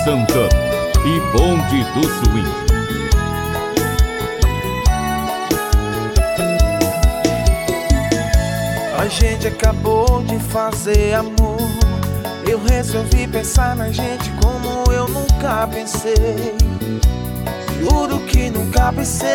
Santana e Bonde do Swing. A gente acabou de fazer amor. Eu resolvi pensar na gente como eu nunca pensei. Juro que nunca pensei.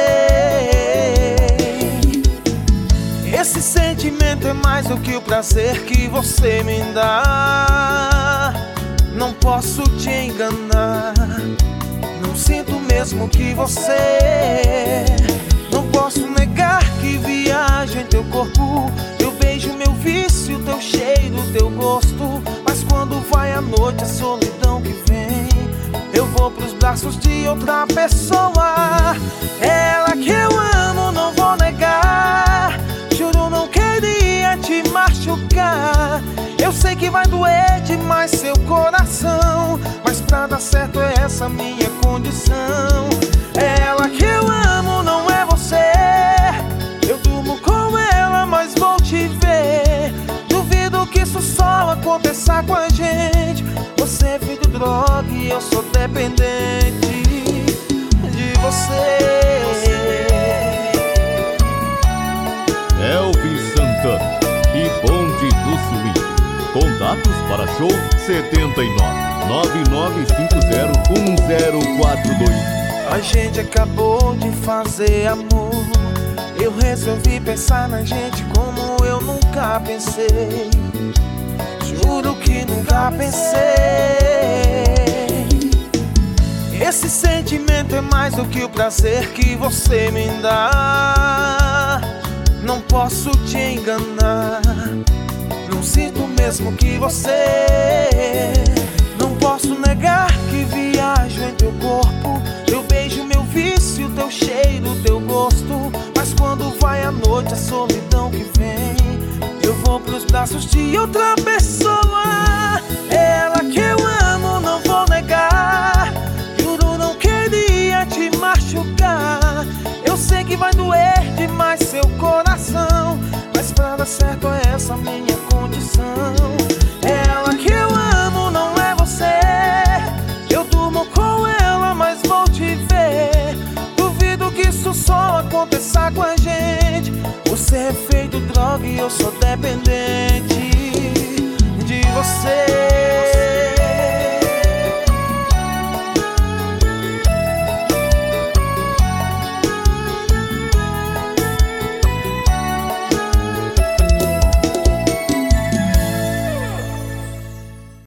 Esse sentimento é mais do que o prazer que você me dá. Não posso te enganar. Não sinto mesmo que você. Não posso negar que viajo em teu corpo. Eu beijo meu vício, teu cheiro, teu gosto. Mas quando vai a noite, a solidão que vem, eu vou pros braços de outra pessoa. Ela que eu amo, não vou negar. Juro, não queria te machucar. Eu sei que vai doer demais seu coração, mas pra dar certo é essa minha condição. Ela que eu amo, não é você. Eu durmo com ela, mas vou te ver. Duvido que isso só aconteça com a gente. Você é filho de droga e eu sou dependente de você. Elvis Santana e Bonde do Swing. Contatos para show 79-9950-1042. A gente acabou de fazer amor. Eu resolvi pensar na gente como eu nunca pensei. Juro que nunca pensei. Esse sentimento é mais do que o prazer que você me dá. Não posso te enganar. Não sinto mesmo que você. Não posso negar que viajo em teu corpo. Eu beijo meu vício, teu cheiro, teu gosto. Mas quando vai a noite, a solidão que vem, eu vou pros braços de outra pessoa. Ela que eu amo, não vou negar. Juro, não queria te machucar. Eu sei que vai doer demais seu coração, mas pra dar certo é essa minha condição. Ela que eu amo, não é você. Eu durmo com ela, mas vou te ver. Duvido que isso só aconteça com a gente. Você é feito droga e eu sou dependente de você.